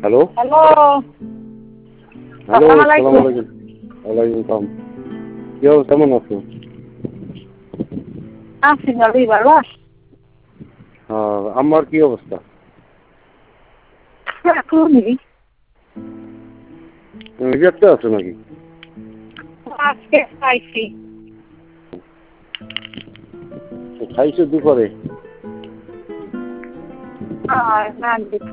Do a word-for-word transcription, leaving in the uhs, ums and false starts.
Hello hello hello আসসালামু আসসালামু আলাইকুম। আলাইকুম। ওয়ালাইকুম সালাম। কি অবস্থা, কেমন আছো? আছি ভালোই, ভালো আছি। হ্যাঁ, আমার কি অবস্থা? এখনই রিজার্ভটা আছে নাকি? আজকে খাইছি। খাইছো দুপুরে? আর না